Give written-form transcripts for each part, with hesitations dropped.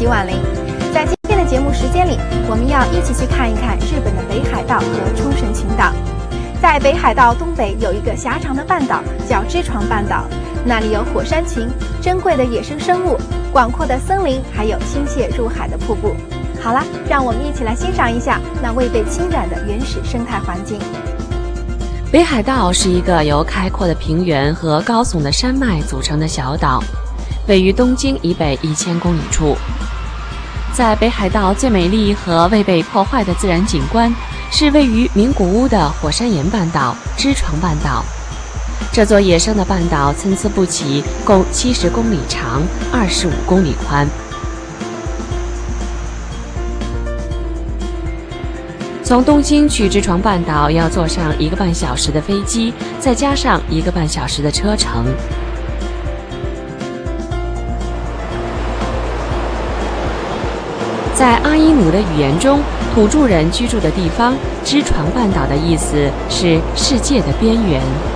齐婉玲。在今天的节目时间里，我们要一起去看一看日本的北海道和冲绳群岛。在北海道东北有一个狭长的半岛，叫知床半岛，那里有火山群、珍贵的野生生物、广阔的森林，还有倾泻入海的瀑布。好啦，让我们一起来欣赏一下那未被侵染的原始生态环境。 北海道是一个由开阔的平原和高耸的山脉组成的小岛，位于东京以北1000公里处。在北海道最美丽和未被破坏的自然景观是位于名古屋的火山岩半岛知床半岛。这座野生的半岛参差不齐，共70公里长，25公里宽。从东京去知床半岛要坐上1个半小时的飞机，再加上1个半小时的车程。在阿伊努的语言中，土著人居住的地方知床半岛的意思是世界的边缘。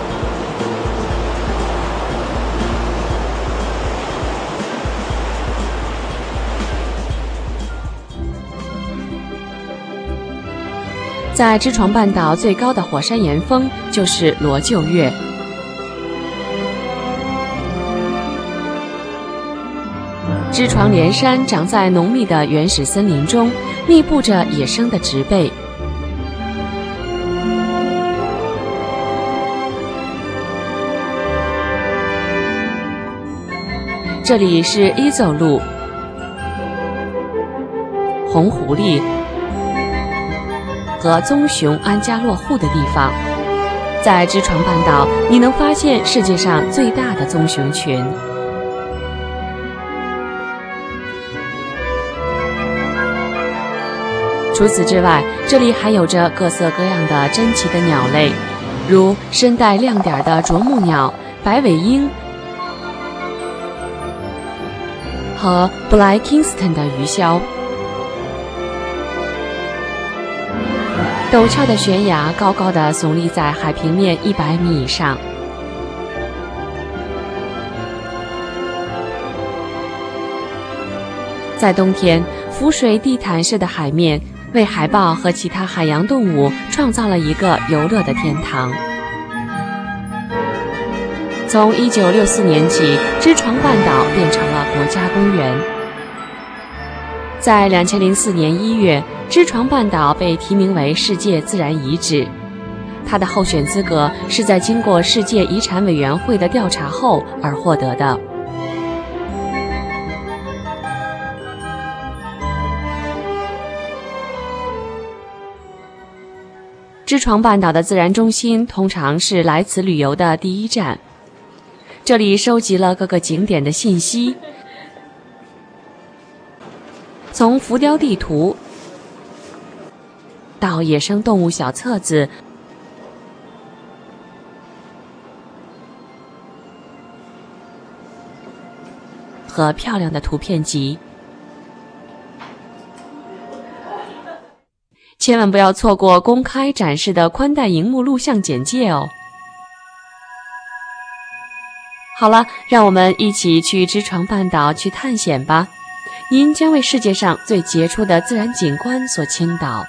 在知床半岛最高的火山岩峰就是罗臼岳。知床连山长在浓密的原始森林中，密布着野生的植被。这里是伊走路、红狐狸和棕熊安家落户的地方。在知床半岛，你能发现世界上最大的棕熊群。除此之外，这里还有着各色各样的珍奇的鸟类，如身带亮点的啄木鸟、白尾鹰和布莱金斯顿的鱼鸮。陡峭的悬崖高高地耸立在海平面100米以上。在冬天，浮水地毯式的海面为海豹和其他海洋动物创造了一个游乐的天堂。从1964年起，知床半岛变成了国家公园。在2004年1月，知床半岛被提名为世界自然遗址。它的候选资格是在经过世界遗产委员会的调查后而获得的。知床半岛的自然中心通常是来此旅游的第一站，这里收集了各个景点的信息，从浮雕地图到野生动物小册子，和漂亮的图片集。千万不要错过公开展示的宽带荧幕录像简介哦。好了，让我们一起去知床半岛去探险吧，您将为世界上最杰出的自然景观所倾倒。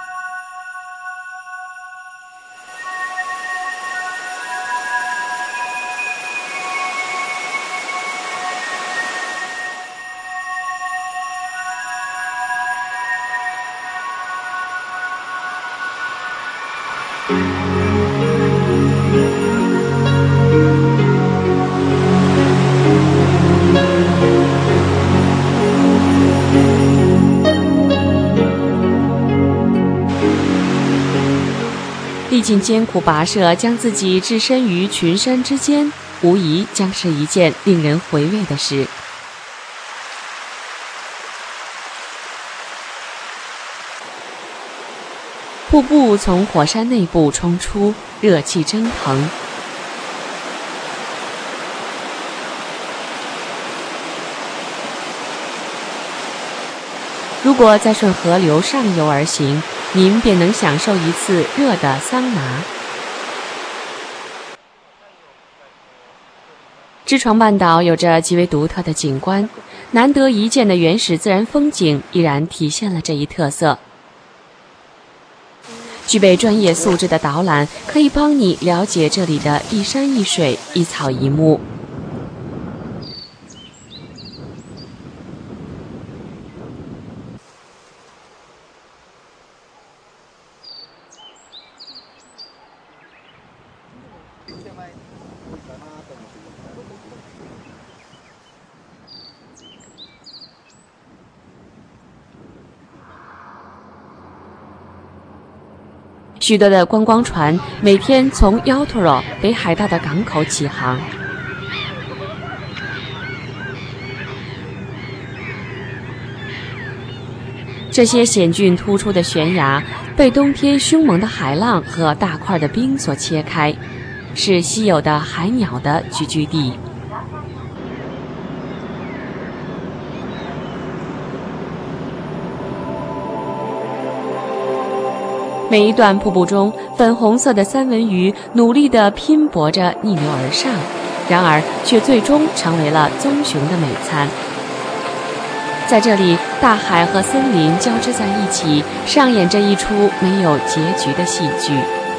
历尽艰苦跋涉，将自己置身于群山之间，无疑将是一件令人回味的事。瀑布从火山内部冲出，热气蒸腾。如果再顺河流上游而行，您便能享受一次热的桑拿。知床半岛有着极为独特的景观， 难得一见的原始自然风景依然体现了这一特色。具备专业素质的导览可以帮你了解这里的一山一水、一草一木。许多的观光船每天从 Yotoro 北海道的港口起航。这些险峻突出的悬崖被冬天凶猛的海浪和大块的冰所切开，是稀有的海鸟的聚居地。每一段瀑布中，粉红色的三文鱼努力地拼搏着逆流而上，然而却最终成为了棕熊的美餐。在这里，大海和森林交织在一起，上演着一出没有结局的戏剧。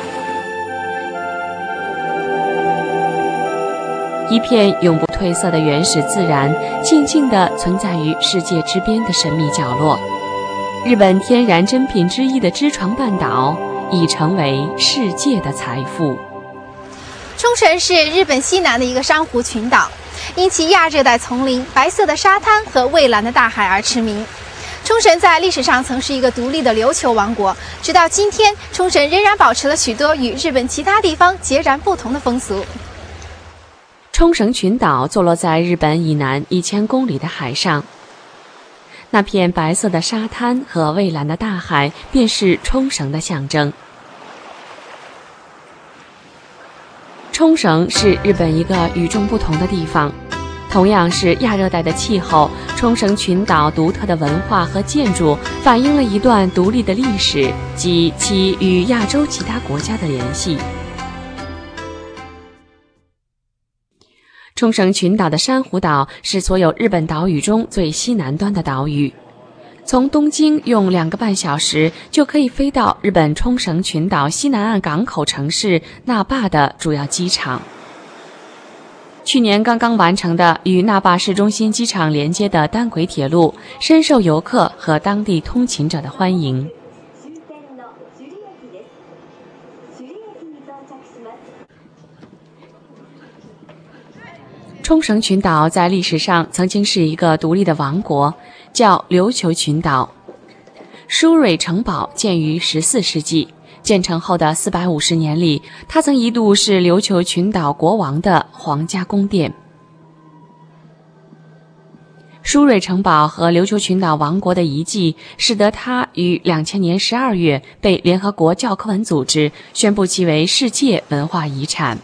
一片永不褪色的原始自然，静静地存在于世界之边的神秘角落。日本天然珍品之一的知床半岛已成为世界的财富。 冲绳是日本西南的一个珊瑚群岛，因其亚热带丛林、白色的沙滩和蔚蓝的大海而驰名。冲绳在历史上曾是一个独立的琉球王国，直到今天，冲绳仍然保持了许多与日本其他地方截然不同的风俗。 冲绳群岛坐落在日本以南1000公里的海上。那片白色的沙滩和蔚蓝的大海便是冲绳的象征。冲绳是日本一个与众不同的地方，同样是亚热带的气候，冲绳群岛独特的文化和建筑反映了一段独立的历史及其与亚洲其他国家的联系。冲绳群岛的珊瑚岛是所有日本岛屿中最西南端的岛屿，从东京用2个半小时就可以飞到日本冲绳群岛西南岸港口城市那霸的主要机场。去年刚刚完成的与那霸市中心机场连接的单轨铁路，深受游客和当地通勤者的欢迎。冲绳群岛在历史上曾经是一个独立的王国，叫琉球群岛。舒蕊城堡建于14世纪，建成后的450年里，它曾一度是琉球群岛国王的皇家宫殿。舒蕊城堡和琉球群岛王国的遗迹，使得它于2000年12月被联合国教科文组织宣布其为世界文化遗产。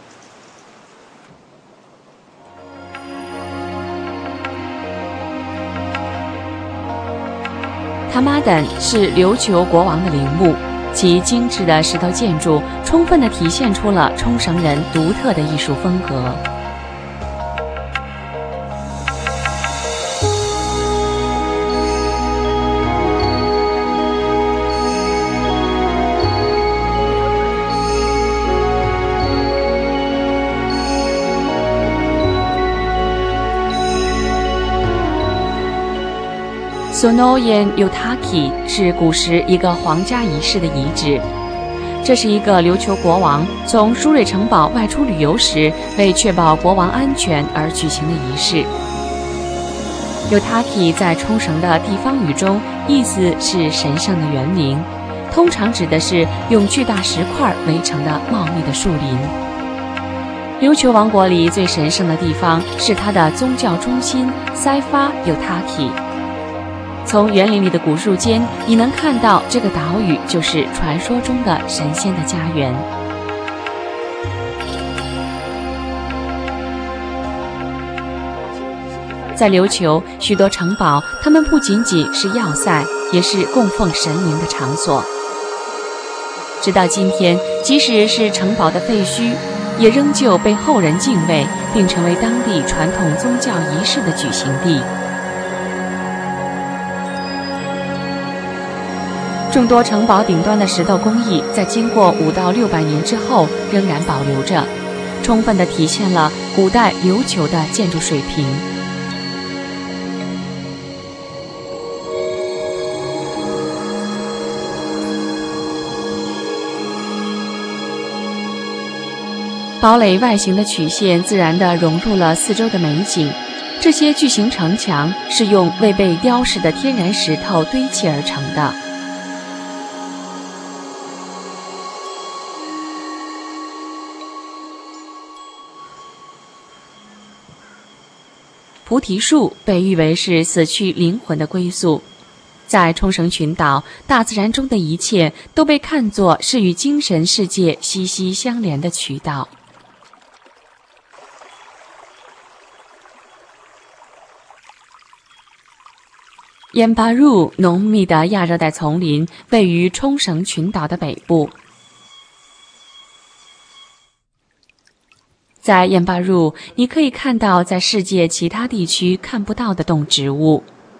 塔马等是琉球国王的陵墓，其精致的石头建筑充分地体现出了冲绳人独特的艺术风格。Sonoyen Yotaki 是古时一个皇家仪式的遗址，这是一个琉球国王从舒蕊城堡外出旅游时，为确保国王安全而举行的仪式。Yotaki 在冲绳的地方语中意思是神圣的园林，通常指的是用巨大石块围成的茂密的树林。琉球王国里最神圣的地方是它的宗教中心塞发 Yotaki。从园林里的古树间，你能看到这个岛屿就是传说中的神仙的家园。在琉球，许多城堡，它们不仅仅是要塞，也是供奉神明的场所。直到今天，即使是城堡的废墟，也仍旧被后人敬畏，并成为当地传统宗教仪式的举行地。 众多城堡顶端的石头工艺在经过500到600年之后仍然保留着，充分地体现了古代琉球的建筑水平。堡垒外形的曲线自然地融入了四周的美景。这些巨型城墙是用未被雕饰的天然石头堆砌而成的。菩提树被誉为是死去灵魂的归宿。在冲绳群岛，大自然中的一切都被看作是与精神世界息息相连的渠道。燕巴入浓密的亚热带丛林位于冲绳群岛的北部。在燕巴入，你可以看到在世界其他地区看不到的动植物。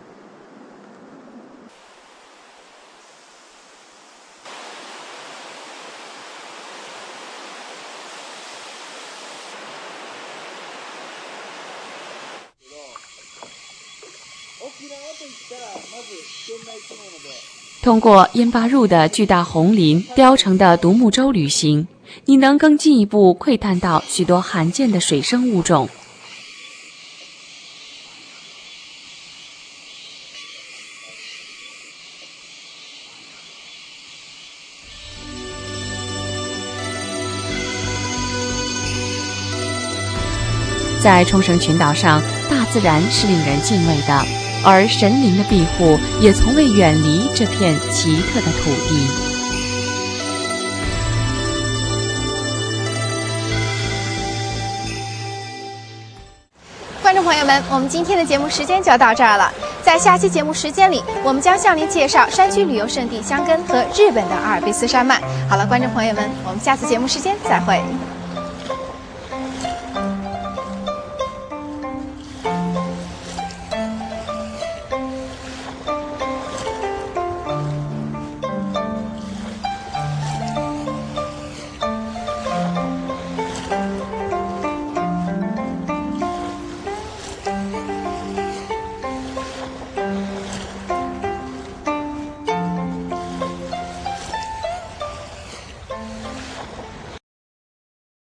通过燕巴入的巨大红林雕成的独木舟旅行，你能更进一步窥探到许多罕见的水生物种。在冲绳群岛上，大自然是令人敬畏的，而神灵的庇护也从未远离这片奇特的土地。 观众朋友们，我们今天的节目时间就要到这儿了。在下期节目时间里，我们将向您介绍山区旅游胜地箱根和日本的阿尔卑斯山脉。好了，观众朋友们，我们下次节目时间再会。